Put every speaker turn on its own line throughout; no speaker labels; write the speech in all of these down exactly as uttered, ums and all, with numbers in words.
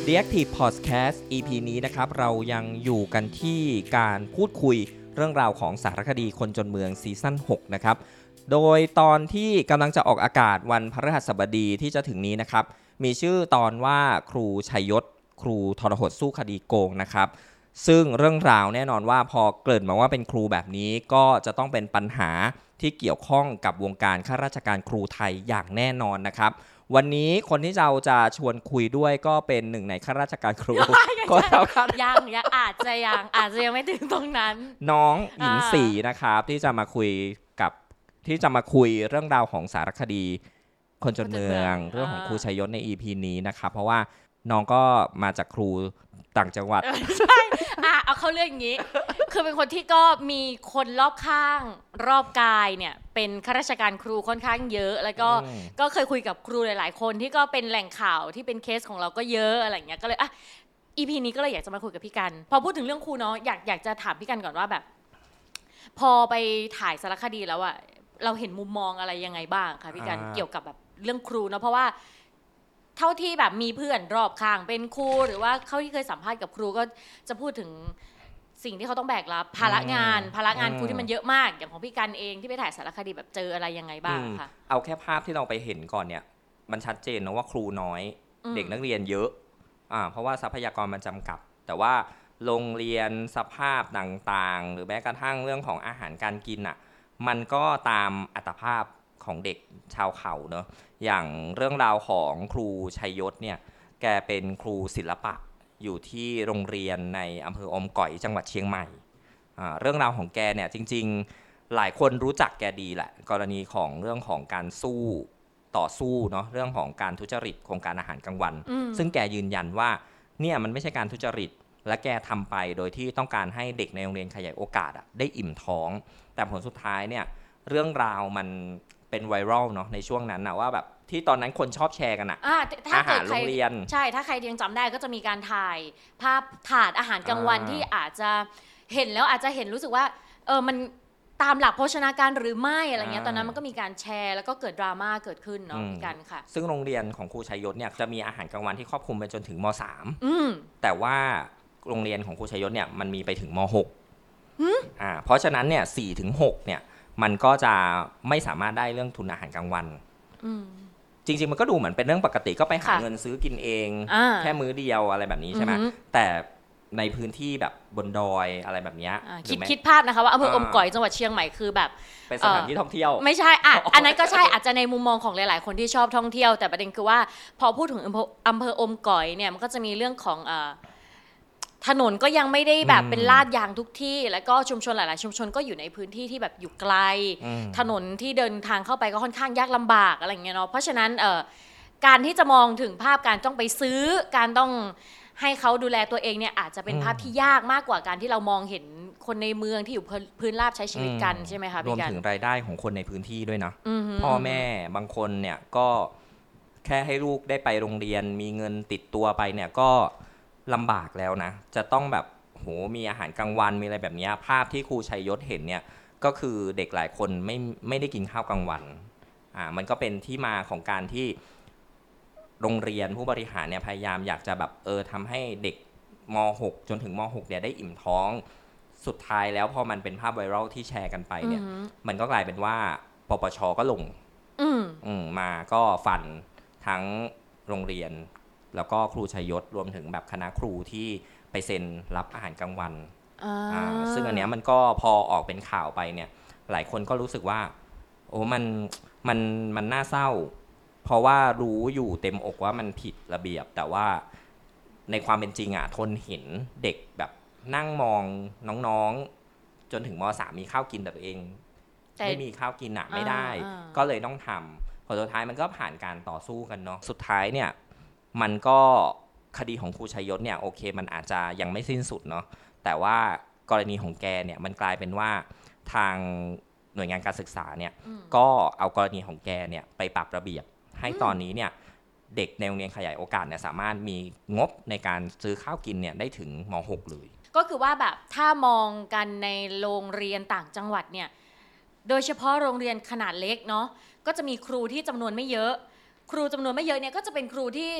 Reactive Podcast อี พี นี้นะครับเรายังอยู่กันที่การพูดคุยเรื่องราวของสารคดีคนจนเมืองซีซั่นหกนะครับโดยตอนที่กำลังจะออกอากาศวันพฤหัสบดีที่จะถึงนี้นะครับมีชื่อตอนว่าครูชัยยศครูทรหดสู้คดีโกงนะครับซึ่งเรื่องราวแน่นอนว่าพอเกริ่นมาว่าเป็นครูแบบนี้ก็จะต้องเป็นปัญหาที่เกี่ยวข้องกับวงการข้าราชการครูไทยอย่างแน่นอนนะครับวันนี้คนที่เราจะชวนคุยด้วยก็เป็นหนึ่งในข้าราชการครู
ก็ยังยังอาจจะยังอาจจะยังไม่ถึงตรงนั้น
น้องหญิงศรีนะครับที่จะมาคุยกับที่จะมาคุยเรื่องราวของสารคดีคนจนเมืองเรื่องของครูชัยยศใน อี พี นี้นะครับเพราะว่าน้องก็มาจากครูต่างจังหวัด
ใช่อ่ะเอาเข้าเรื่องอย่างนี้คือเป็นคนที่ก็มีคนรอบข้างรอบกายเนี่ยเป็นข้าราชการครูค่อนข้างเยอะแล้วก็ก็เคยคุยกับครูหลายๆคนที่ก็เป็นแหล่งข่าวที่เป็นเคสของเราก็เยอะอะไรอย่างเงี้ยก็เลยอ่ะ อี พี นี้ก็เลยอยากจะมาคุยกับพี่กันพอพูดถึงเรื่องครูเนาะอยากอยากจะถามพี่กันก่อนว่าแบบพอไปถ่ายสารคดีแล้วอะเราเห็นมุมมองอะไรยังไงบ้างคะพี่กันเกี่ยวกับแบบเรื่องครูเนาะเพราะว่าเท่าที่แบบมีเพื่อนรอบข้างเป็นครูหรือว่าเขาที่เคยสัมภาษณ์กับครูก็จะพูดถึงสิ่งที่เขาต้องแบกรับภาระงานภาระงานครูที่มันเยอะมากอย่างของพี่กันเองที่ไปถ่ายสารคดีแบบเจออะไรยังไงบ้างคะ
เอาแค่ภาพที่เราไปเห็นก่อนเนี่ยมันชัดเจนนะว่าครูน้อยเด็กนักเรียนเยอะอ่าเพราะว่าทรัพยากรมันจำกัดแต่ว่าโรงเรียนสภาพต่างๆหรือแม้กระทั่งเรื่องของอาหารการกินอ่ะมันก็ตามอัตภาพของเด็กชาวเขาเนอะอย่างเรื่องราวของครูชัยยศเนี่ยแกเป็นครูศิลปะอยู่ที่โรงเรียนในอำเภออมก๋อยจังหวัดเชียงใหม่อ่าเรื่องราวของแกเนี่ยจริงๆหลายคนรู้จักแกดีแหละกรณีของเรื่องของการสู้ต่อสู้เนาะเรื่องของการทุจริตโครงการอาหารกลางวันซึ่งแกยืนยันว่าเนี่ยมันไม่ใช่การทุจริตและแกทำไปโดยที่ต้องการให้เด็กในโรงเรียนขยายโอกาสอะได้อิ่มท้องแต่ผลสุดท้ายเนี่ยเรื่องราวมันเป็นไวรัลเนาะในช่วงนั้นนะว่าแบบที่ตอนนั้นคนชอบแชร์กันอะอาหารโรงเรียน
ใช่ถ้าใครยังจำได้ก็จะมีการถ่ายภาพถาดอาหารกลางวันที่อาจจะเห็นแล้วอาจจะเห็นรู้สึกว่าเออมันตามหลักโภชนาการหรือไม่อะไรเงี้ยตอนนั้นมันก็มีการแชร์แล้วก็เกิดดราม่าเกิดขึ้นเนาะกันค่ะ
ซึ่งโรงเรียนของครูชัยยศเนี่ยจะมีอาหารกลางวันที่ครอบคลุมไปจนถึงม.สาม แต่ว่าโรงเรียนของครูชัยยศเนี่ยมันมีไปถึงม.หก อ่าเพราะฉะนั้นเนี่ย สี่ถึงหก เนี่ยมันก็จะไม่สามารถได้เรื่องทุนอาหารกลางวันจริงๆมันก็ดูเหมือนเป็นเรื่องปกติก็ไปหาเงินซื้อกินเองแค่มื้อเดียวอะไรแบบนี้ใช่ไหมแต่ในพื้นที่แบบบนดอยอะไรแบบนี้
คิดคิดภาพนะคะว่าอำเภออมก๋อยจังหวัดเชียงใหม่คือแบบ
เป็นสถานที่ท่องเที่ยว
ไม่ใช่อ่ะอันนั้นก็ใช่อาจจะในมุมมองของหลายๆคนที่ชอบท่องเที่ยวแต่ประเด็นคือว่าพอพูดถึงอำเภออำเภออมก๋อยเนี่ยมันก็จะมีเรื่องของถนนก็ยังไม่ได้แบบเป็นลาดยางทุกที่แล้วก็ชุมชนหลายๆชุมชนก็อยู่ในพื้นที่ที่แบบอยู่ไกลถนนที่เดินทางเข้าไปก็ค่อนข้างยากลำบากอะไรอย่างเงี้ยเนาะเพราะฉะนั้นการที่จะมองถึงภาพการต้องไปซื้อการต้องให้เขาดูแลตัวเองเนี่ยอาจจะเป็นภาพที่ยากมากกว่าการที่เรามองเห็นคนในเมืองที่อยู่พื้นราบใช้ชีวิตกันใช่ไหมคะ
รวมถึงรายได้ของคนในพื้นที่ด้วยนะพ่อแม่บางคนเนี่ยก็แค่ให้ลูกได้ไปโรงเรียนมีเงินติดตัวไปเนี่ยก็ลำบากแล้วนะจะต้องแบบโหมีอาหารกลางวันมีอะไรแบบนี้ภาพที่ครูชัยยศเห็นเนี่ยก็คือเด็กหลายคนไม่ไม่ได้กินข้าวกลางวันอ่ามันก็เป็นที่มาของการที่โรงเรียนผู้บริหารเนี่ยพยายามอยากจะแบบเออทำให้เด็กม.หก จนถึงม.หก เนี่ยได้อิ่มท้องสุดท้ายแล้วพอมันเป็นภาพไวรัลที่แชร์กันไปเนี่ยมันก็กลายเป็นว่าปปช.ก็ลงมาก็ฟันทั้งโรงเรียนแล้วก็ครูชัยยศรวมถึงแบบคณะครูที่ไปเซ็นรับอาหารกลางวันซึ่งอันเนี้ยมันก็พอออกเป็นข่าวไปเนี่ยหลายคนก็รู้สึกว่าโอ้มันมันมันน่าเศร้าเพราะว่ารู้อยู่เต็มอกว่ามันผิดระเบียบแต่ว่าในความเป็นจริงอ่ะทนเห็นเด็กแบบนั่งมองน้องๆจนถึงม.สาม มีข้าวกินแต่ตัวเองไม่มีข้าวกินอ่ะไม่ได้ก็เลยต้องทำผลสุดท้ายมันก็ผ่านการต่อสู้กันเนาะสุดท้ายเนี่ยมันก็คดีของครูชัยยศเนี่ยโอเคมันอาจจะยังไม่สิ้นสุดเนาะแต่ว่ากรณีของแกเนี่ยมันกลายเป็นว่าทางหน่วยงานการศึกษาเนี่ยก็เอากรณีของแกเนี่ยไปปรับระเบียบให้ตอนนี้เนี่ยเด็กในโรงเรียนขยายโอกาสเนี่ยสามารถมีงบในการซื้อข้าวกินเนี่ยได้ถึงม.หก เลย
ก็คือว่าแบบถ้ามองกันในโรงเรียนต่างจังหวัดเนี่ยโดยเฉพาะโรงเรียนขนาดเล็กเนาะก็จะมีครูที่จำนวนไม่เยอะครูจำนวนไม่เยอะเนี่ยก็จะเป็นครูที่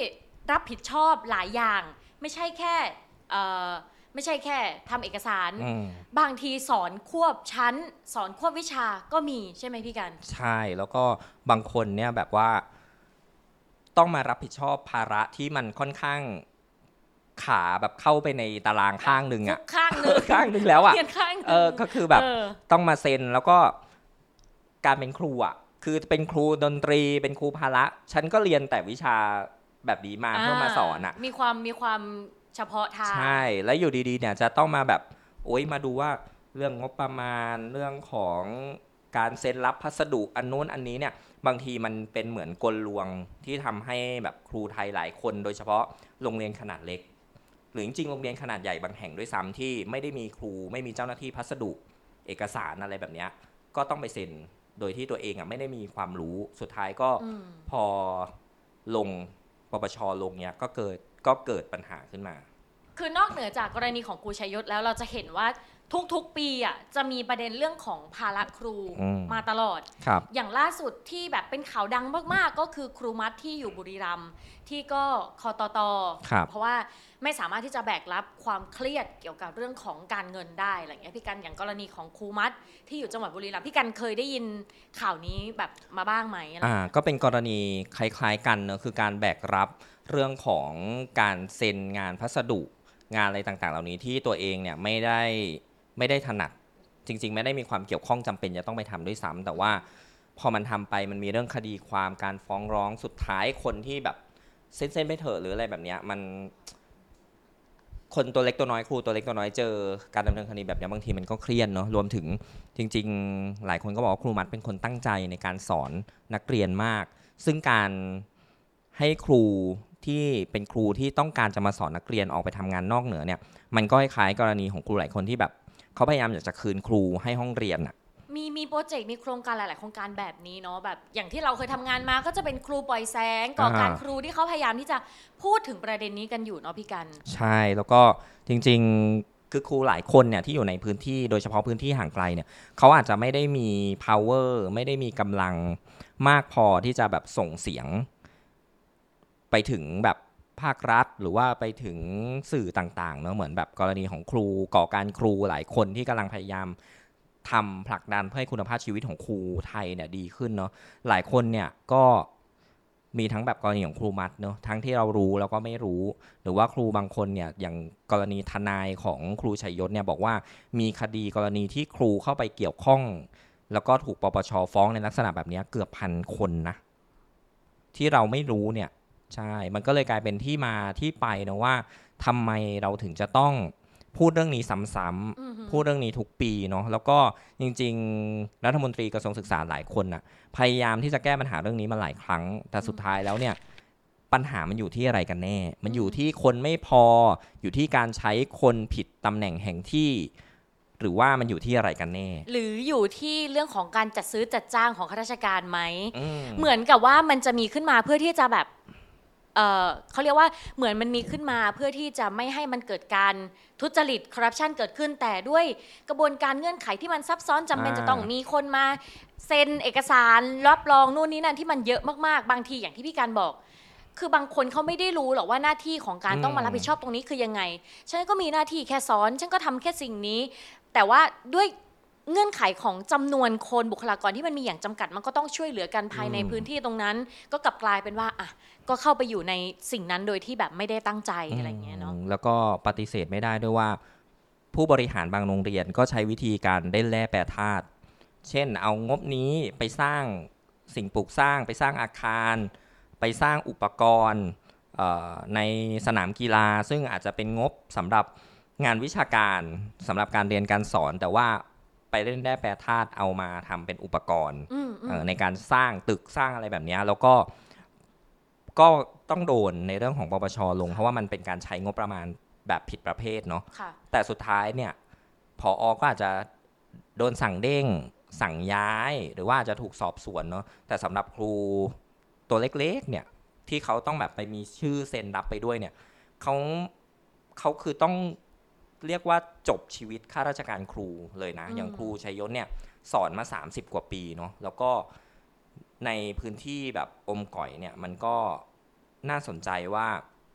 รับผิดชอบหลายอย่างไม่ใช่แค่เอ่อไม่ใช่แค่ทำเอกสารบางทีสอนควบชั้นสอนควบวิชาก็มีใช่ไหมพี่กัน
ใช่แล้วก็บางคนเนี่ยแบบว่าต้องมารับผิดชอบภาระที่มันค่อนข้างขาแบบเข้าไปในตารางข้างหนึ่งอะ
ข้างหนึ่ง
ข้างหนึ่งแล้วอะเออก็คือแบบต้องมาเซ็นแล้วก็การเป็นครูอะคือเป็นครูดนตรีเป็นครูพละฉันก็เรียนแต่วิชาแบบนี้มาเพื่อมาสอนอะ
มีความมีความเฉพาะทาง
ใช่แล้วอยู่ดีๆเนี่ยจะต้องมาแบบโอ๊ยมาดูว่าเรื่องงบประมาณเรื่องของการเซ็นรับพัสดุอันนู้นอันนี้เนี่ยบางทีมันเป็นเหมือนกลลวงที่ทำให้แบบครูไทยหลายคนโดยเฉพาะโรงเรียนขนาดเล็กหรือจริงๆโรงเรียนขนาดใหญ่บางแห่งด้วยซ้ำที่ไม่ได้มีครูไม่มีเจ้าหน้าที่พัสดุเอกสารอะไรแบบนี้ก็ต้องไปเซ็นโดยที่ตัวเองอ่ะไม่ได้มีความรู้สุดท้ายก็พอลงปปชลงเนี่ยก็เกิดก็เกิดปัญหาขึ้นมา
คือนอกเหนือจากกรณีของครูชัยยศแล้วเราจะเห็นว่าทุกๆปีอ่ะจะมีประเด็นเรื่องของภาระครูมาตลอดอย่างล่าสุดที่แบบเป็นข่าวดังมากๆก็คือครูมัดที่อยู่บุรีรัมย์ที่ก็คตต.เพราะว่าไม่สามารถที่จะแบกรับความเครียดเกี่ยวกับเรื่องของการเงินได้อะไรเงี้ยพี่กันอย่างกรณีของครูมัดที่อยู่จังหวัดบุรีรัมย์พี่กันเคยได้ยินข่าวนี้แบบมาบ้างไหม
อ่าก็เป็นกรณีคล้ายๆกันเนอะคือการแบกรับเรื่องของการเซ็นงานพัสดุงานอะไรต่างๆเหล่านี้ที่ตัวเองเนี่ยไม่ได้ไม่ได้ถนัดจริงๆไม่ได้มีความเกี่ยวข้องจำเป็นจะต้องไปทำด้วยซ้ำแต่ว่าพอมันทำไปมันมีเรื่องคดีความการฟ้องร้องสุดท้ายคนที่แบบเส้นๆไปเถอะหรืออะไรแบบเนี้ยมันคนตัวเล็กตัวน้อยครูตัวเล็กตัวน้อยเจอการดำเนินคดีแบบนี้บางทีมันก็เครียดเนาะรวมถึงจริงๆหลายคนก็บอกว่าครูมัดเป็นคนตั้งใจในการสอนนักเรียนมากซึ่งการให้ครูที่เป็นครูที่ต้องการจะมาสอนนักเรียนออกไปทำงานนอกเหนือเนี่ยมันก็คล้ายๆกรณีของครูหลายคนที่แบบเขาพยายามอยากจะคืนครูให้ห้องเรียนอะ
มีมีโปรเจกต์มีโครงการหลายๆโครงการแบบนี้เนาะแบบอย่างที่เราเคยทำงานมาก็จะเป็นครูปล่อยแสงก่อการครูที่เขาพยายามที่จะพูดถึงประเด็นนี้กันอยู่เนาะพี่กัน
ใช่แล้วก็จริงๆคือครูหลายคนเนี่ยที่อยู่ในพื้นที่โดยเฉพาะพื้นที่ห่างไกลเนี่ยเขาอาจจะไม่ได้มี power ไม่ได้มีกำลังมากพอที่จะแบบส่งเสียงไปถึงแบบภาครัฐหรือว่าไปถึงสื่อต่างๆเนาะเหมือนแบบกรณีของครูก่อการครูหลายคนที่กำลังพยายามทำผลักดันเพื่อให้คุณภาพชีวิตของครูไทยเนี่ยดีขึ้นเนาะหลายคนเนี่ยก็มีทั้งแบบกรณีของครูมัดเนาะทั้งที่เรารู้แล้วก็ไม่รู้หรือว่าครูบางคนเนี่ยอย่างกรณีทนายของครูชัยยศเนี่ยบอกว่ามีคดีกรณีที่ครูเข้าไปเกี่ยวข้องแล้วก็ถูกปปชฟ้องในลักษณะแบบนี้เกือบพันคนนะที่เราไม่รู้เนี่ยใช่มันก็เลยกลายเป็นที่มาที่ไปนะว่าทำไมเราถึงจะต้องพูดเรื่องนี้ซ้ำๆพูดเรื่องนี้ทุกปีเนาะแล้วก็จริงๆรัฐมนตรีกระทรวงศึกษาหลายคนน่ะพยายามที่จะแก้ปัญหาเรื่องนี้มาหลายครั้งแต่สุดท้ายแล้วเนี่ยปัญหามันอยู่ที่อะไรกันแน่มันอยู่ที่คนไม่พออยู่ที่การใช้คนผิดตำแหน่งแห่งที่หรือว่ามันอยู่ที่อะไรกันแน่
หรืออยู่ที่เรื่องของการจัดซื้อจัดจ้างของข้าราชการไหมเหมือนกับว่ามันจะมีขึ้นมาเพื่อที่จะแบบเอ่อเขาเรียกว่าเหมือนมันมีขึ้นมาเพื่อที่จะไม่ให้มันเกิดการทุจริตคอร์รัปชันเกิดขึ้นแต่ด้วยกระบวนการเงื่อนไขที่มันซับซ้อนจำเป็นจะต้องมีคนมาเซ็นเอกสารรับรองนู่นนี่นั่นที่มันเยอะมากๆบางทีอย่างที่พี่การบอกคือบางคนเขาไม่ได้รู้หรอกว่าหน้าที่ของการต้องมารับผิดชอบตรงนี้คือยังไงฉันก็มีหน้าที่แค่สอนฉันก็ทำแค่สิ่งนี้แต่ว่าด้วยเงื่อนไขของจำนวนคนบุคลากรที่มันมีอย่างจำกัดมันก็ต้องช่วยเหลือกันภายในพื้นที่ตรงนั้นก็กลับกลายเป็นว่าอ่ะก็เข้าไปอยู่ในสิ่งนั้นโดยที่แบบไม่ได้ตั้งใจอะไรเงี้ยเนาะ
แล้วก็ปฏิเสธไม่ได้ด้วยว่าผู้บริหารบางโรงเรียนก็ใช้วิธีการเล่นแร่แปรธาตุเช่นเอางบนี้ไปสร้างสิ่งปลูกสร้างไปสร้างอาคารไปสร้างอุปกรณ์ในสนามกีฬาซึ่งอาจจะเป็นงบสำหรับงานวิชาการสำหรับการเรียนการสอนแต่ว่าไปเล่นแร่แปรธาตุเอามาทำเป็นอุปกรณ์ในการสร้างตึกสร้างอะไรแบบนี้แล้วก็ก็ต้องโดนในเรื่องของปปชลงเพราะว่ามันเป็นการใช้งบประมาณแบบผิดประเภทเนาะแต่สุดท้ายเนี่ยผอ.ก็อาจจะโดนสั่งเด้งสั่งย้ายหรือว่าจะถูกสอบสวนเนาะแต่สำหรับครูตัวเล็กๆเนี่ยที่เขาต้องแบบไปมีชื่อเซ็นรับไปด้วยเนี่ยเขาเขาคือต้องเรียกว่าจบชีวิตข้าราชการครูเลยนะอย่างครูชัยยศเนี่ยสอนมาสามสิบกว่าปีเนาะแล้วก็ในพื้นที่แบบอมก่อยเนี่ยมันก็น่าสนใจว่า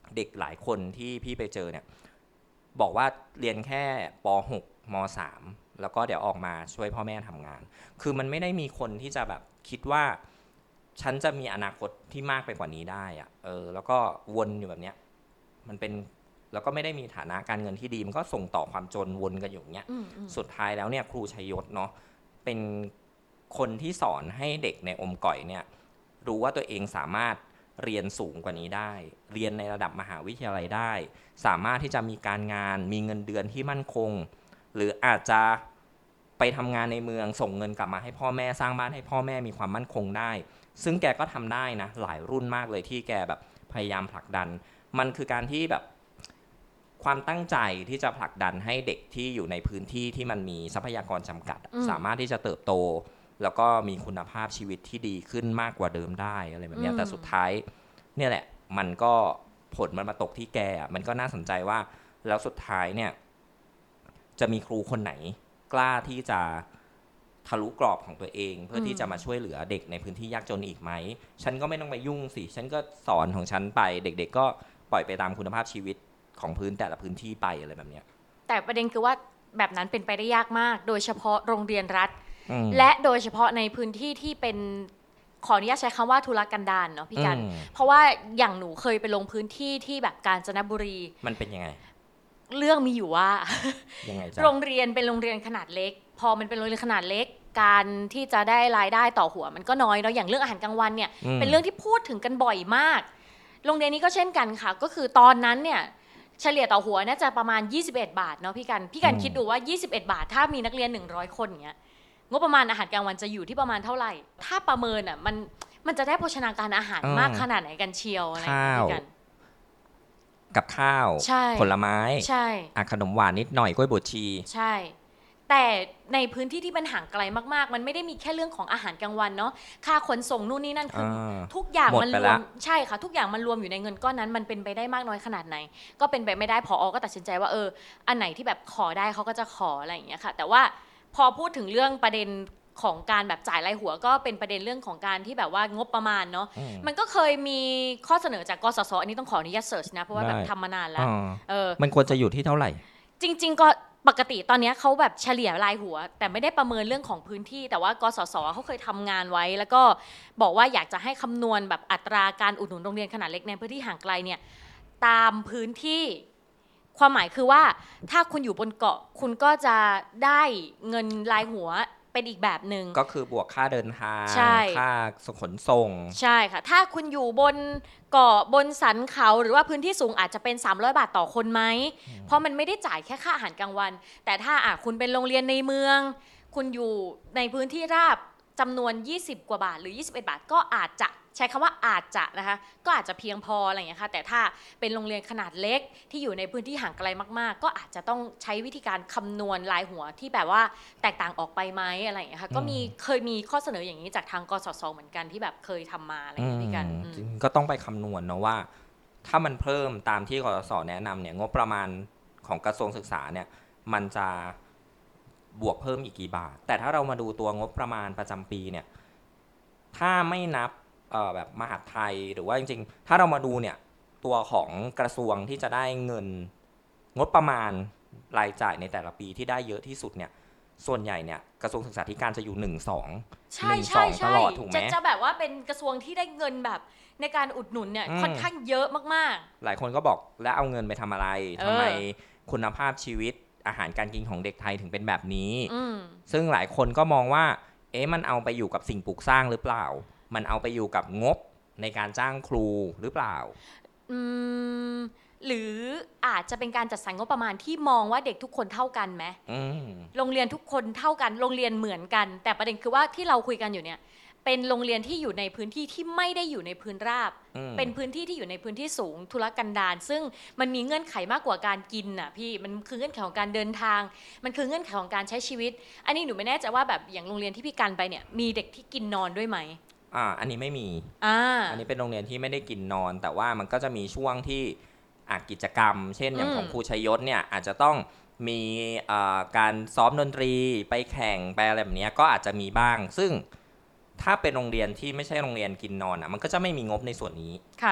เด็กหลายคนที่พี่ไปเจอเนี่ยบอกว่าเรียนแค่ป หก ม สามแล้วก็เดี๋ยวออกมาช่วยพ่อแม่ทำงานคือมันไม่ได้มีคนที่จะแบบคิดว่าฉันจะมีอนาคตที่มากไปกว่านี้ได้อะเออแล้วก็วนอยู่แบบเนี้ยมันเป็นแล้วก็ไม่ได้มีฐานะการเงินที่ดีมันก็ส่งต่อความจนวนกันอยู่เนี้ยสุดท้ายแล้วเนี่ยครูชัยยศเนาะเป็นคนที่สอนให้เด็กในอมก่อยเนี่ยรู้ว่าตัวเองสามารถเรียนสูงกว่านี้ได้เรียนในระดับมหาวิทยาลัยได้สามารถที่จะมีการงานมีเงินเดือนที่มั่นคงหรืออาจจะไปทำงานในเมืองส่งเงินกลับมาให้พ่อแม่สร้างบ้านให้พ่อแม่มีความมั่นคงได้ซึ่งแกก็ทำได้นะหลายรุ่นมากเลยที่แกแบบพยายามผลักดันมันคือการที่แบบความตั้งใจที่จะผลักดันให้เด็กที่อยู่ในพื้นที่ที่มันมีทรัพยากรจำกัดสามารถที่จะเติบโตแล้วก็มีคุณภาพชีวิตที่ดีขึ้นมากกว่าเดิมได้อะไรแบบนี้แต่สุดท้ายเนี่ยแหละมันก็ผลมันมาตกที่แกมันก็น่าสนใจว่าแล้วสุดท้ายเนี่ยจะมีครูคนไหนกล้าที่จะทะลุกรอบของตัวเองเพื่อที่จะมาช่วยเหลือเด็กในพื้นที่ยากจนอีกไหมฉันก็ไม่ต้องไปยุ่งสิฉันก็สอนของฉันไปเด็กๆก็ปล่อยไปตามคุณภาพชีวิตของพื้นแต่ละพื้นที่ไปอะไรแบบนี้
แต่ประเด็นคือว่าแบบนั้นเป็นไปได้ยากมากโดยเฉพาะโรงเรียนรัฐและโดยเฉพาะในพื้นที่ที่เป็นขออนุญาตใช้คำว่าทุรกันดารเนาะพี่กันเพราะว่าอย่างหนูเคยไปลงพื้นที่ที่แบบกาญจนบุรี
มันเป็นยังไง
เรื่องมีอยู่ว่า
ยังไงจ๊ะ
โรงเรียนเป็นโรงเรียนขนาดเล็กพอมันเป็นโรงเรียนขนาดเล็กการที่จะได้รายได้ต่อหัวมันก็น้อยเนาะอย่างเรื่องอาหารกลางวันเนี่ยเป็นเรื่องที่พูดถึงกันบ่อยมากโรงเรียนนี้ก็เช่นกันค่ะก็คือตอนนั้นเนี่ยเฉลี่ยต่อหัวน่าจะประมาณยี่สิบเอ็ดบาทเนาะพี่กันพี่กันคิดดูว่ายี่สิบเอ็ดบาทถ้ามีนักเรียนหนึ่งร้อยคนอย่างเงี้ยงบประมาณอาหารกลางวันจะอยู่ที่ประมาณเท่าไหร่ถ้าประเมินอ่ะมันมันจะได้โภชนาการอาหารมากขนาดไหนกันเชียวอะไรอย่างเงี้ยกัน
กับข้าวผลไม้
ใช่
ขนมหวานนิดหน่อยกล้วยบดชี
ใช่แต่ในพื้นที่ที่มันห่างไกลมากๆมันไม่ได้มีแค่เรื่องของอาหารกลางวันเนาะค่าขนส่งนู่นนี่นั่นคือทุกอย่างมันรวมใช่ค่ะทุกอย่างมันรวมอยู่ในเงินก้อนนั้นมันเป็นไปได้มากน้อยขนาดไหนก็เป็นไปไม่ได้ผอ.ก็ตัดสินใจว่าเอออันไหนที่แบบขอได้เขาก็จะขออะไรอย่างเงี้ยค่ะแต่ว่าพอพูดถึงเรื่องประเด็นของการแบบจ่ายรายหัวก็เป็นประเด็นเรื่องของการที่แบบว่างบประมาณเนาะมันก็เคยมีข้อเสนอจากกสศอันนี้ต้องขออนุญาตเสิร์ชนะเพราะว่าแบบทำมานานแล้ว
เออมันควรจะอยู่ที่เท่าไหร่
จริงๆก็ปกติตอนนี้เขาแบบเฉลี่ยรายหัวแต่ไม่ได้ประเมินเรื่องของพื้นที่แต่ว่ากสศเขาเคยทำงานไว้แล้วก็บอกว่าอยากจะให้คำนวณแบบอัตราการอุดหนุนโรงเรียนขนาดเล็กในพื้นที่ห่างไกลเนี่ยตามพื้นที่ความหมายคือว่าถ้าคุณอยู่บนเกาะคุณก็จะได้เงินรายหัวเป็นอีกแบบหนึ่ง
ก็คือบวกค่าเดินทางค่าขนส่ง
ใช่ค่ะถ้าคุณอยู่บนเกาะบนสันเขาหรือว่าพื้นที่สูงอาจจะเป็นสามร้อยบาทต่อคนไหมเพราะมันไม่ได้จ่ายแค่ค่าอาหารกลางวันแต่ถ้าอ่ะคุณเป็นโรงเรียนในเมืองคุณอยู่ในพื้นที่ราบจำนวนยี่สิบกว่าบาทหรือยี่สิบเอ็ดบาทก็อาจจะใช้คำว่าอาจจะนะคะก็อาจจะเพียงพออะไรอย่างเงี้ยค่ะแต่ถ้าเป็นโรงเรียนขนาดเล็กที่อยู่ในพื้นที่ห่างไกลมากๆก็อาจจะต้องใช้วิธีการคำนวณรายหัวที่แบบว่าแตกต่างออกไปไหมอะไรอย่างเงี้ยค่ะก็มีเคยมีข้อเสนออย่างนี้จากทางกสศเหมือนกันที่แบบเคยทำมาอะไรอย่างเงี้ยกัน
ก็ต้องไปคำนวณนะว่าถ้ามันเพิ่มตามที่กสศแนะนำเนี่ยงบประมาณของกระทรวงศึกษาเนี่ยมันจะบวกเพิ่มอีกกี่บาทแต่ถ้าเรามาดูตัวงบประมาณประจำปีเนี่ยถ้าไม่นับแบบมหาดไทยหรือว่าจริงๆถ้าเรามาดูเนี่ยตัวของกระทรวงที่จะได้เงินงบประมาณรายจ่ายในแต่ละปีที่ได้เยอะที่สุดเนี่ยส่วนใหญ่เนี่ยกระทรวงศึกษาธิการจะอยู่หนึ่ง สอง
ใช่ใช่ตลอดถูกไหมจะจะแบบว่าเป็นกระทรวงที่ได้เงินแบบในการอุดหนุนเนี่ยค่อนข้างเยอะมาก
ๆหลายคนก็บอกแล้วเอาเงินไปทำอะไรทำไมคุณภาพชีวิตอาหารการกินของเด็กไทยถึงเป็นแบบนี้ซึ่งหลายคนก็มองว่าเอ๊ะมันเอาไปอยู่กับสิ่งปลูกสร้างหรือเปล่ามันเอาไปอยู่กับงบในการจ้างครูหรือเปล่า
อืมหรืออาจจะเป็นการจัดสรรงบประมาณที่มองว่าเด็กทุกคนเท่ากันไหมโรงเรียนทุกคนเท่ากันโรงเรียนเหมือนกันแต่ประเด็นคือว่าที่เราคุยกันอยู่เนี่ยเป็นโรงเรียนที่อยู่ในพื้นที่ที่ไม่ได้อยู่ในพื้นราบเป็นพื้นที่ที่อยู่ในพื้นที่สูงทุรกันดารซึ่งมันมีเงื่อนไขมากกว่าการกินน่ะพี่มันคือเงื่อนไขของการเดินทางมันคือเงื่อนไขของการใช้ชีวิตอันนี้หนูไม่แน่ใจว่าแบบอย่างโรงเรียนที่พี่กันไปเนี่ยมีเด็กที่กินนอนด้วยไหม
อ่าอันนี้ไม่มี
อ่า
อันนี้เป็นโรงเรียนที่ไม่ได้กินนอนแต่ว่ามันก็จะมีช่วงที่อ่ะกิจกรรมเช่นอย่างของครูชัยยศเนี่ยอาจจะต้องมีอ่าการซ้อมดนตรีไปแข่งไปอะไรแบบนี้ก็อาจจะมีบ้างซึ่งถ้าเป็นโรงเรียนที่ไม่ใช่โรงเรียนกินนอนอ่ะมันก็จะไม่มีงบในส่วนนี้
ค่ะ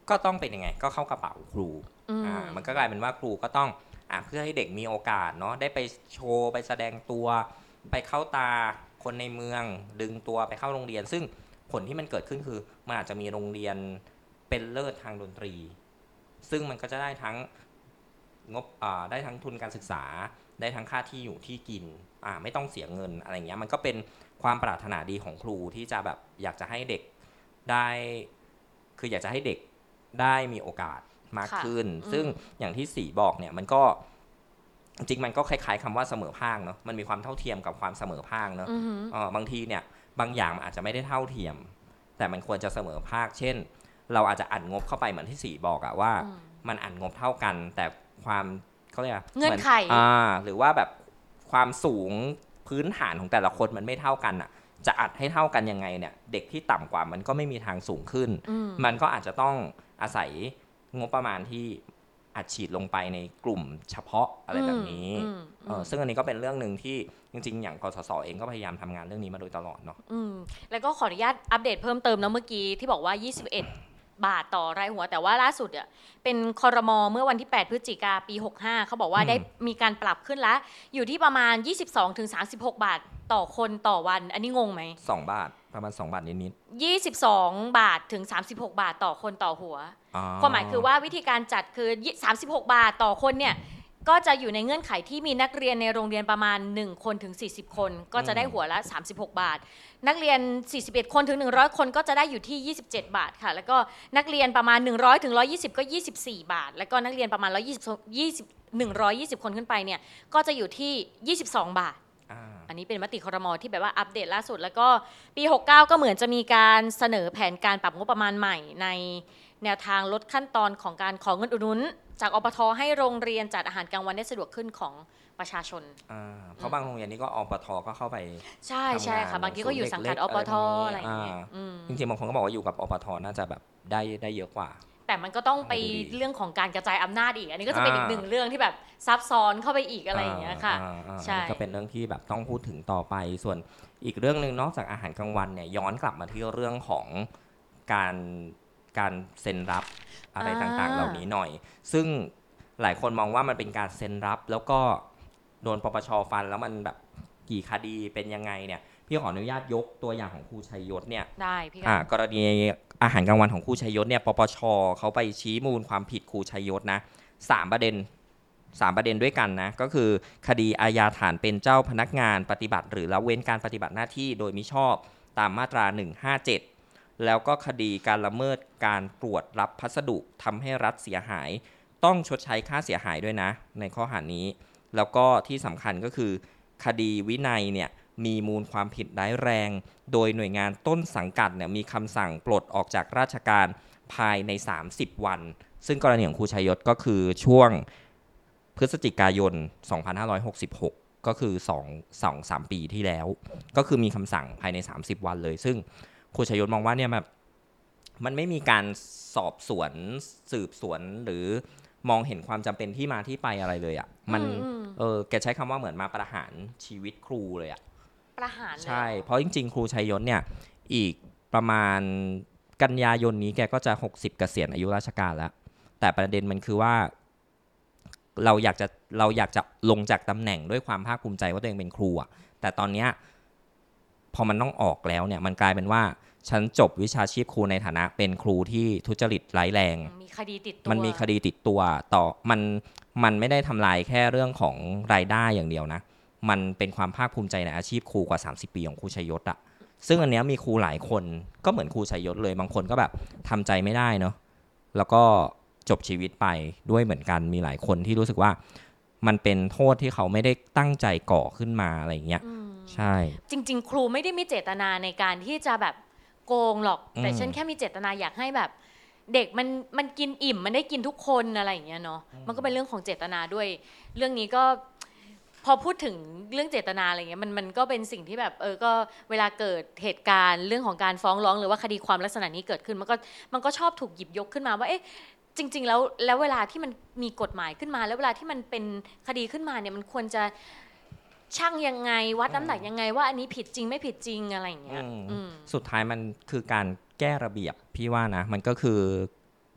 ก็ต้องเป็นยังไงก็เข้ากระเป๋าครูอ่ามันก็กลายเป็นว่าครูก็ต้องอ่าเพื่อให้เด็กมีโอกาสเนาะได้ไปโชว์ไปแสดงตัวไปเข้าตาคนในเมืองดึงตัวไปเข้าโรงเรียนซึ่งผลที่มันเกิดขึ้นคือมันอาจจะมีโรงเรียนเป็นเลิศทางดนตรีซึ่งมันก็จะได้ทั้งงบอ่าได้ทั้งทุนการศึกษาได้ทั้งค่าที่อยู่ที่กินอ่าไม่ต้องเสียเงินอะไรเงี้ยมันก็เป็นความปรารถนาดีของครูที่จะแบบอยากจะให้เด็กได้คืออยากจะให้เด็กได้มีโอกาสมากขึ้นซึ่งอย่างที่สี่บอกเนี่ยมันก็จริงมันก็คล้ายๆคำว่าเสมอภาคเนาะมันมีความเท่าเทียมกับความเสมอภาคเนาะเออบางทีเนี่ยบางอย่างมันอาจจะไม่ได้เท่าเทียมแต่มันควรจะเสมอภาคเช่นเราอาจจะอัดงบเข้าไปเหมือนที่สี่บอกอะว่ามันอัดงบเท่ากันแต่ความเขาเรียก
เงื่อนไข
อ่าหรือว่าแบบความสูงพื้นฐานของแต่ละคนมันไม่เท่ากันอะจะอัดให้เท่ากันยังไงเนี่ยเด็กที่ต่ำกว่ามันก็ไม่มีทางสูงขึ้นมันก็อาจจะต้องอาศัยงบประมาณที่อัดฉีดลงไปในกลุ่มเฉพาะอะไรแบบนี้เออซึ่งอันนี้ก็เป็นเรื่องนึงที่จริงๆอย่างกสศเองก็พยายามทำงานเรื่องนี้มาโดยตลอดเนาะ
อืมแล้วก็ขออนุญาตอัปเดตเพิ่มเติมนะเมื่อกี้ที่บอกว่ายี่สิบเอ็ดบาทต่อรายหัวแต่ว่าล่าสุดอ่ะเป็นครม.เมื่อวันที่แปดพฤศจิกายนปีหกสิบห้าเขาบอกว่าได้มีการปรับขึ้นแล้วอยู่ที่ประมาณ ยี่สิบสองถึงสามสิบหก บาทต่อคนต่อวันอันนี้งงไหม
สองบาทประมาณสองบาทนิด
ๆยี่สิบสองบาทถึงสามสิบหกบาทต่อคนต่อหัวความหมายคือว่าวิธีการจัดคือสามสิบหกบาทต่อคนเนี่ยก็จะอยู่ในเงื่อนไขที่มีนักเรียนในโรงเรียนประมาณหนึ่งคนถึงสี่สิบคนก็จะได้หัวละสามสิบหกบาทนักเรียนสี่สิบเอ็ดคนถึงหนึ่งร้อยคนก็จะได้อยู่ที่ยี่สิบเจ็ดบาทค่ะแล้วก็นักเรียนประมาณหนึ่งร้อยถึงหนึ่งร้อยยี่สิบก็ยี่สิบสี่บาทแล้วก็นักเรียนประมาณหนึ่งร้อยยี่สิบ ยี่สิบ หนึ่งร้อยยี่สิบคนขึ้นไปเนี่ยก็จะอยู่ที่ยี่สิบสองบาทอันนี้เป็นมติครม.ที่แบบว่าอัปเดตล่าสุดแล้วก็ปีหกสิบเก้าก็เหมือนจะมีการเสนอแผนการปรับงบประมาณใหม่ในแนวทางลดขั้นตอนของการขอเงินอุดหนุนจากอปท.ให้โรงเรียนจัดอาหารกลางวันได้สะดวกขึ้นของประชาชน
เพราะบางโรงเรียนนี่ก็อปท.ก็เข้าไป
ใช่ใช่ค่ะบางทีก็อยู่สังกัดอปท.อะไรอย่างเงี้ย
จริงๆบางคนก็บอกว่าอยู่กับอปท.น่าจะแบบได้ได้เยอะกว่า
แต่มันก็ต้องไปเรื่องของการกระจายอำนาจอีกอันนี้ก็จะเป็นอีกหนึ่งเรื่องที่แบบซับซ้อนเข้าไปอีกอะไรอย่างเงี้ยค่ะ
ใช่ก็เป็นเรื่องที่แบบต้องพูดถึงต่อไปส่วนอีกเรื่องนึงนอกจากอาหารกลางวันเนี่ยย้อนกลับมาที่เรื่องของการการเซ็นรับอะไรต่างๆเหล่านี้หน่อยซึ่งหลายคนมองว่ามันเป็นการเซ็นรับแล้วก็โดนปปช.ฟันแล้วมันแบบกี่คดีเป็นยังไงเนี่ยพี่ขออนุญาตยกตัวอย่างของครูชัยยศเนี่ย
ได้พี่
อ่ากรณีอาหารกลางวันของครูชัยยศเนี่ยปปช.เขาไปชี้มูลความผิดครูชัยยศนะสามประเด็นสามประเด็นด้วยกันนะก็คือคดีอาญาฐานเป็นเจ้าพนักงานปฏิบัติหรือละเว้นการปฏิบัติหน้าที่โดยมิชอบตามมาตราหนึ่งห้าเจ็ดแล้วก็คดีการละเมิดการตรวจรับพัสดุทำให้รัฐเสียหายต้องชดใช้ค่าเสียหายด้วยนะในข้อหานี้แล้วก็ที่สำคัญก็คือคดีวินัยเนี่ยมีมูลความผิดร้ายแรงโดยหน่วยงานต้นสังกัดเนี่ยมีคำสั่งปลดออกจากราชการภายในสามสิบวันซึ่งกรณีของครูชัยยศก็คือช่วงพฤศจิกายนสองพันห้าร้อยหกสิบหกก็คือสอง สอง สามปีที่แล้วก็คือมีคำสั่งภายในสามสิบวันเลยซึ่งครูชัยยศมองว่าเนี่ยแบบมันไม่มีการสอบสวนสืบสวนหรือมองเห็นความจำเป็นที่มาที่ไปอะไรเลยอ่ะมันเออแกใช้คำว่าเหมือนมาประหารชีวิตครูเลยอ่ะ
ประหาร
ใช่เพราะจริงๆครูชัยยศเนี่ยอีกประมาณกันยายนนี้แกก็จะหกสิบเกษียณอายุราชการแล้วแต่ประเด็นมันคือว่าเราอยากจะเราอยากจะลงจากตำแหน่งด้วยความภาคภูมิใจว่าตัวเองเป็นครูอ่ะแต่ตอนเนี้ยพอมันต้องออกแล้วเนี่ยมันกลายเป็นว่าฉันจบวิชาชีพครูในฐานะเป็นครูที่ทุจริตร้ายแรง
มีคดีติดตัว
มันมีคดีติดตัวต่อมันมันไม่ได้ทำลายแค่เรื่องของรายได้อย่างเดียวนะมันเป็นความภาคภูมิใจในอาชีพครูกว่าสามสิบปีของครูชัยยศอะซึ่งอันเนี้ยมีครูหลายคนก็เหมือนครูชัยยศเลยบางคนก็แบบทำใจไม่ได้เนาะแล้วก็จบชีวิตไปด้วยเหมือนกันมีหลายคนที่รู้สึกว่ามันเป็นโทษที่เขาไม่ได้ตั้งใจก่อขึ้นมาอะไรอย่างเงี้ยใช่
จริงๆครูไม่ได้มีเจตนาในการที่จะแบบโกงหรอกแต่ฉันแค่มีเจตนาอยากให้แบบเด็กมันมันกินอิ่มมันได้กินทุกคนอะไรอย่างเงี้ยเนาะมันก็เป็นเรื่องของเจตนาด้วยเรื่องนี้ก็พอพูดถึงเรื่องเจตนาอะไรเงี้ยมันมันก็เป็นสิ่งที่แบบเออก็เวลาเกิดเหตุการณ์เรื่องของการฟ้องร้องหรือว่าคดีความลักษณะนี้เกิดขึ้นมันก็มันก็ชอบถูกหยิบยกขึ้นมาว่าเอ๊ะจริงๆแล้วแล้วเวลาที่มันมีกฎหมายขึ้นมาแล้วเวลาที่มันเป็นคดีขึ้นมาเนี่ยมันควรจะช่างยังไงวัดน้ำหนักยังไงว่าอันนี้ผิดจริงไม่ผิดจริงอะไรอย่างเงี้ย
สุดท้ายมันคือการแก้ระเบียบพี่ว่านะมันก็คือ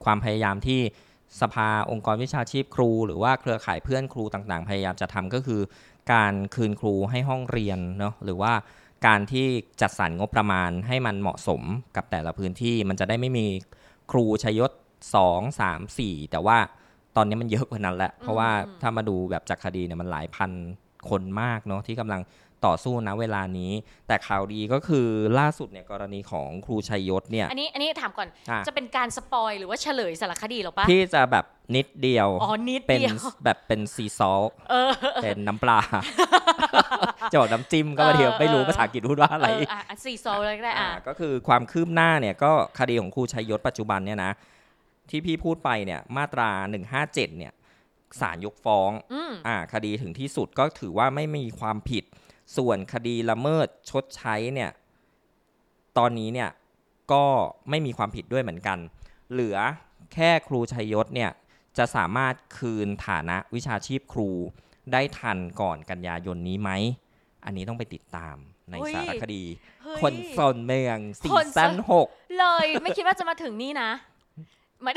ความพยายามที่สภาองค์กรวิชาชีพครูหรือว่าเครือข่ายเพื่อนครูต่างๆพยายามจะทำก็คือการคืนครูให้ห้องเรียนเนาะหรือว่าการที่จัดสรรงบประมาณให้มันเหมาะสมกับแต่ละพื้นที่มันจะได้ไม่มีครูชัยยศสอง สาม สี่แต่ว่าตอนนี้มันเยอะกว่านั้นแหละเพราะว่าถ้ามาดูแบบจากคดีเนี่ยมันหลายพันคนมากเนาะที่กำลังต่อสู้นะเวลานี้แต่ข่าวดีก็คือล่าสุดเนี่ยกรณีของครูชัยยศเนี่ย
อันนี้อันนี้ถามก่อน
อ่ะ
จะเป็นการสปอยหรือว่าเฉลยสารคดีหรอปะ
ที่จะแบบนิดเดียว
อ๋อนิด
เป็น
เดียว
แบบเป็นซีซอลเป็นน้ำปลาจะบอกน้ำจิ้มก็มาเทียบไม่รู้ภาษาอังกฤษพูดว่าอะไร
เอออ่ะซีซอลเลยก็ได้อ่ะ
ก็คือความคืบหน้าเนี่ยก็คดีของครูชัยยศปัจจุบันเนี่ยนะที่พี่พูดไปเนี่ยมาตราหนึ่งห้าเจ็ดเนี่ยศาลยกฟ้องอ่าคดีถึงที่สุดก็ถือว่าไม่มีความผิดส่วนคดีละเมิดชดใช้เนี่ยตอนนี้เนี่ยก็ไม่มีความผิดด้วยเหมือนกันเหลือแค่ครูชัยยศเนี่ยจะสามารถคืนฐานะวิชาชีพครูได้ทันก่อนกันยายนนี้ไหมอันนี้ต้องไปติดตามในสารคดีคนสนเมืองซีซั่นหก
เลยไม่คิดว่าจะมาถึงนี่นะมัน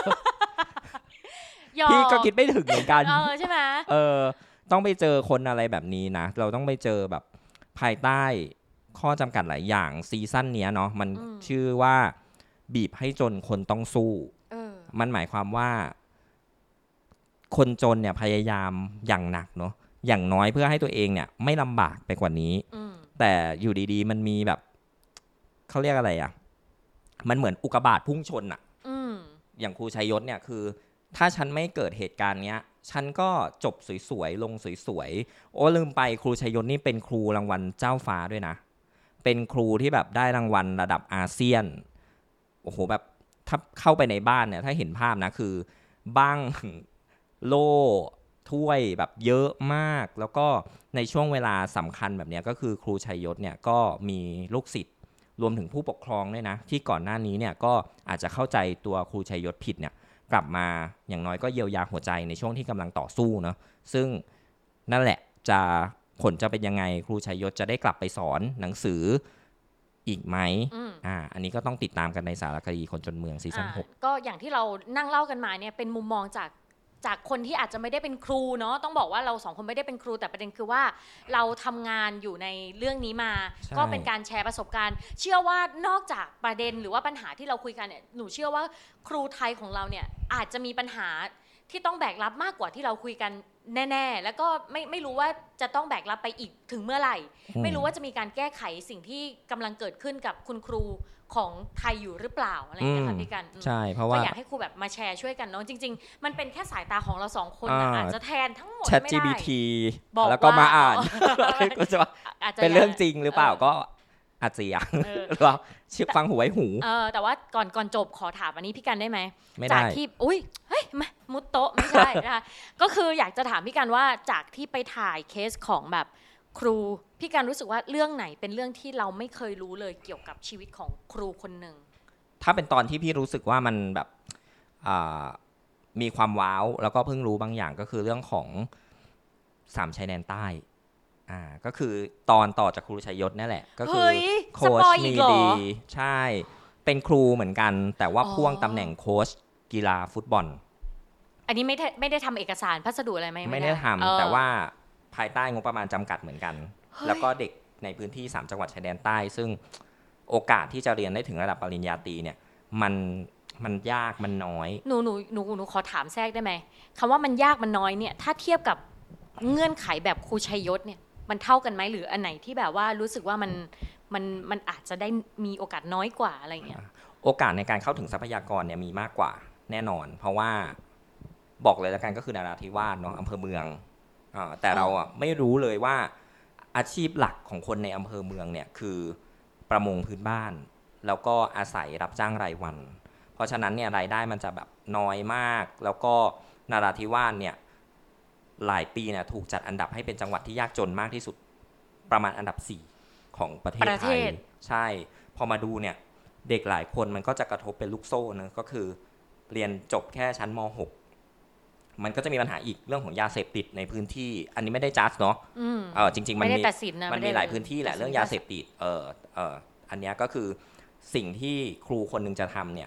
พี่ก็คิดไม่ถึงเหมือนกัน
เออใช่ไหม
เออต้องไปเจอคนอะไรแบบนี้นะเราต้องไปเจอแบบภายใต้ข้อจำกัดหลายอย่างซีซั่นเนี้ยเนาะมันชื่อว่าบีบให้จนคนต้องสู้มันหมายความว่าคนจนเนี่ยพยายามอย่างหนักเนาะอย่างน้อยเพื่อให้ตัวเองเนี่ยไม่ลำบากไปกว่านี้แต่อยู่ดีๆมันมีแบบเขาเรียกอะไรอ่ะมันเหมือนอุกกาบาตพุ่งชนอ่ะอย่างครูชัยยศเนี่ยคือถ้าฉันไม่เกิดเหตุการณ์เนี้ยฉันก็จบสวยๆลงสวยๆโอ้ลืมไปครูชัยยศนี่เป็นครูรางวัลเจ้าฟ้าด้วยนะเป็นครูที่แบบได้รางวัลระดับอาเซียนโอ้โหแบบถ้าเข้าไปในบ้านเนี่ยถ้าเห็นภาพนะคือบ้างโล่ถ้วยแบบเยอะมากแล้วก็ในช่วงเวลาสำคัญแบบนี้ก็คือครูชัยยศเนี่ยก็มีลูกศิษย์รวมถึงผู้ปกครองด้วยนะที่ก่อนหน้านี้เนี่ยก็อาจจะเข้าใจตัวครูชัยยศผิดเนี่ยกลับมาอย่างน้อยก็เยียวยาหัวใจในช่วงที่กำลังต่อสู้เนาะซึ่งนั่นแหละจะผลจะเป็นยังไงครูชัยยศจะได้กลับไปสอนหนังสืออีกไหมอ่าอันนี้ก็ต้องติดตามกันในสารคดีคนจนเมืองซีซั่นหก
ก็อย่างที่เรานั่งเล่ากันมาเนี่ยเป็นมุมมองจากจากคนที่อาจจะไม่ได้เป็นครูเนาะต้องบอกว่าเราสองคนไม่ได้เป็นครูแต่ประเด็นคือว่าเราทำงานอยู่ในเรื่องนี้มาก็เป็นการแชร์ประสบการณ์เชื่อว่านอกจากประเด็นหรือว่าปัญหาที่เราคุยกันเนี่ยหนูเชื่อว่าครูไทยของเราเนี่ยอาจจะมีปัญหาที่ต้องแบกรับมากกว่าที่เราคุยกันแน่ๆแล้วก็ไม่ไม่รู้ว่าจะต้องแบกรับไปอีกถึงเมื่อไหร่ไม่รู้ว่าจะมีการแก้ไขสิ่งที่กำลังเกิดขึ้นกับคุณครูของไทยอยู่หรือเปล่าอะไรอย่างเงี้ยค่ะพี่กัน
ใช่เพราะว่า
อยากให้ครูแบบมาแชร์ช่วยกันเนาะจริงๆมันเป็นแค่สายตาของเราสองคนอาจจะแทนทั้งหมดไม่ได้
แชท จี พี ที แล้วก็มาอ่านก็จะเป็นเรื่องจริงหรือเปล่าก็อาจจะยังหรือว่าฟังหูไว้หู
เออแต่ว่าก่อนก่อนจบขอถามอันนี้พี่กันได้ไหมจากที่อุ้ยเฮ้ยมามุดโต๊ะไม่ใช่นะคะก็คืออยากจะถามพี่กันว่าจากที่ไปถ่ายเคสของแบบครูพี่กันรู้สึกว่าเรื่องไหนเป็นเรื่องที่เราไม่เคยรู้เลยเกี่ยวกับชีวิตของครูคนหนึ่ง
ถ้าเป็นตอนที่พี่รู้สึกว่ามันแบบมีความว้าวแล้วก็เพิ่งรู้บางอย่างก็คือเรื่องของสามชายแดนใต้อ่าก็คือตอนต่อจากครูชัยยศนั่นแหละก็คือโค้ชมีดีใช่เป็นครูเหมือนกันแต่ว่าพ่วงตำแหน่งโค้ชกีฬาฟุตบอล
อันนี้ไม่ได้ไม่ได้ทำเอกสารพัสดุอะไรไหม
ไม่ได้ทำแต่ว่าภายใต้งบประมาณจำกัดเหมือนกันแล้วก็เด็กในพื้นที่สามจังหวัดชายแดนใต้ซึ่งโอกาสที่จะเรียนได้ถึงระดับปริญญาตรีเนี่ยมันมันยากมันน้อย
หนูหนูหนูหนูขอถามแทรกได้ไหมคำว่ามันยากมันน้อยเนี่ยถ้าเทียบกับเงื่อนไขแบบครูชัยยศเนี่ยมันเท่ากันไหมหรืออันไหนที่แบบว่ารู้สึกว่ามันมันมันอาจจะได้มีโอกาสน้อยกว่าอะไรเงี้ย
โอกาสในการเข้าถึงทรัพยากรเนี่ยมีมากกว่าแน่นอนเพราะว่าบอกเลยแล้วกันก็คือนราธิวาสเนาะอำเภอเมืองแต่เราอ่ะไม่รู้เลยว่าอาชีพหลักของคนในอำเภอเมืองเนี่ยคือประมงพื้นบ้านแล้วก็อาศัยรับจ้างรายวันเพราะฉะนั้นเนี่ยรายได้มันจะแบบน้อยมากแล้วก็นราธิวาสเนี่ยหลายปีเนี่ยถูกจัดอันดับให้เป็นจังหวัดที่ยากจนมากที่สุดประมาณอันดับสี่ของประเทศไทยใช่พอมาดูเนี่ยเด็กหลายคนมันก็จะกระทบเป็นลูกโซ่นะก็คือเรียนจบแค่ชั้นม.หกมันก็จะมีปัญหาอีกเรื่องของยาเสพติดในพื้นที่อันนี้ไม่ได้จัดเนาะเออจริงๆมันมีมันมีหลายพื้นที่แหละเรื่องยาเสพติดเออเอออันนี้ก็คือสิ่งที่ครูคนนึงจะทำเนี่ย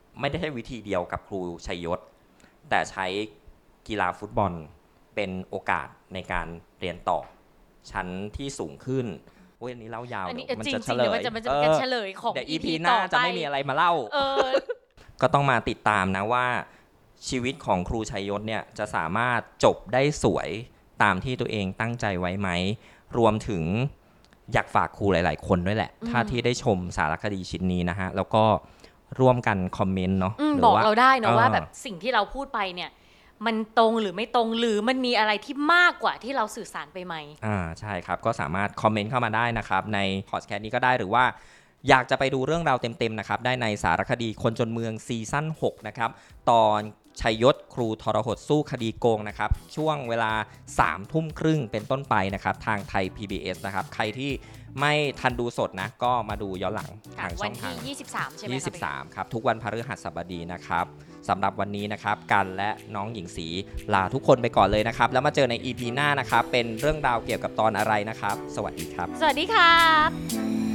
ไม่ได้ใช้วิธีเดียวกับครูชัยยศแต่ใช้กีฬาฟุตบอลเป็นโอกาสในการเรียนต่อชั้นที่สูงขึ้นโอ้ยอันนี้เล่ายาว
อันนี้
เดี๋ยวมัน
จริง
จะ
ๆ
เฉล
เดี๋ย
ยว
มันจะมันจะ
เอ
เป็น
อ
เฉลยของ
เดี๋ยว
อี
อี
พี
พีหน้า
ต่อ
จะ
ไป
ไม่มีอะไรมาเล่า
เออ
ก็ต้องมาติดตามนะว่าชีวิตของครูชัยยศเนี่ยจะสามารถจบได้สวยตามที่ตัวเองตั้งใจไว้ไหมรวมถึงอยากฝากครูหลายๆคนด้วยแหละ ถ้าที่ได้ชมสารคดีชิ้นนี้นะฮะแล้วก็ร่วมกันคอมเมนต์เนาะ
บอกเราได้เนาะ
เออ
ว่าแบบสิ่งที่เราพูดไปเนี่ยมันตรงหรือไม่ตรงหรือมันมีอะไรที่มากกว่าที่เราสื่อสารไปไหม
อ่าใช่ครับก็สามารถคอมเมนต์เข้ามาได้นะครับในพอดแคสต์นี้ก็ได้หรือว่าอยากจะไปดูเรื่องราวเต็มๆนะครับได้ในสารคดีคนจนเมืองซีซั่นหกนะครับตอนชัยยศครูทรหดสู้คดีโกงนะครับช่วงเวลาสามทุ่มครึ่งเป็นต้นไปนะครับทางไทย พี บี เอส นะครับใครที่ไม่ทันดูสดนะก็มาดูย้อนหลังทางช่
วั
อน งทาง
ที่ยี่สิบสามใช่ไหม
ยี่
คะ
สิบสามครับทุกวันพฤหัสบดีนะครับสำหรับวันนี้นะครับกันและน้องหญิงศรีลาทุกคนไปก่อนเลยนะครับแล้วมาเจอใน อี พี หน้านะครับเป็นเรื่องราวเกี่ยวกับตอนอะไรนะครับสวัสดีครับ
สวัสดีครับ